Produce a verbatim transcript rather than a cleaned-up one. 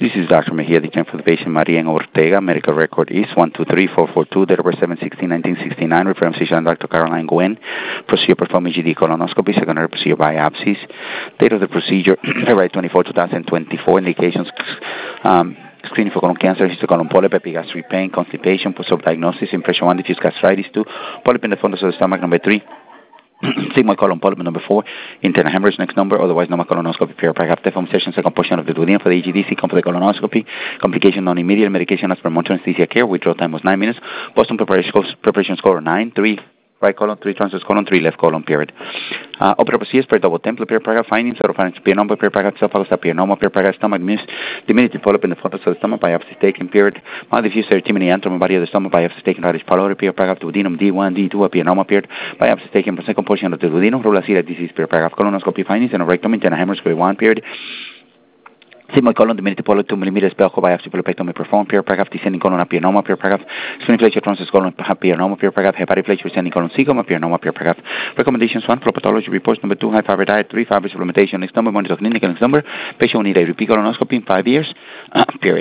This is Doctor Mejia, the for the patient Maria Ortega. Medical record is one two three four four two, date of birth seven sixteen nineteen sixty-nine. Reference physician Doctor Caroline Gwen. Procedure performed E G D colonoscopy, secondary procedure biopsies. Date of the procedure February twenty-fourth, twenty twenty-four. Indications um, screening for colon cancer, histocolon polyp, epigastric pain, constipation, post-op diagnosis, impression one, diffuse gastritis two, polyp in the fundus of the stomach number three. Sigmoid colon polyp number four, internal hemorrhage next number, otherwise normal colonoscopy, paragraph deform session, second portion of the duodenum for the E G D, second for the colonoscopy, complication non-immediate, medication as per monitoring anesthesia care, withdrawal time was nine minutes, Boston preparation, preparation score nine, three, right colon, three transverse colon, three left colon, period. Uh, opera procedures per double template, per paragraph findings, oropharynx, pianoma, per paragraph esophagus, pianoma, per paragraph stomach, diminutive polyp in the fundus of the stomach, biopsy taken, period. Mild diffuse erythema antrum, body of the stomach, biopsy taken, radish pylori, per paragraph duodenum, D one, D two, pianoma, period. Biopsy taken from second portion of the duodenum, rula celiac disease, per paragraph colonoscopy findings, and a rectum, internal hemorrhage, grade one, period. Sigmoid colon, diminutive polyp, two millimeters, Belko biopsy, polypectomy performed, per paragraph descending colon, pianoma, per paragraph spleen flexure, transverse colon, pianoma, per paragraph hepatic flexure, descending colon, cecoma, pianoma, per paragraph. Recommendations one, flow pathology reports, number two, high fiber diet, three, fiber supplementation, next number, monitor clinical, next number, patient will need a repeat colonoscopy in five years, uh, period.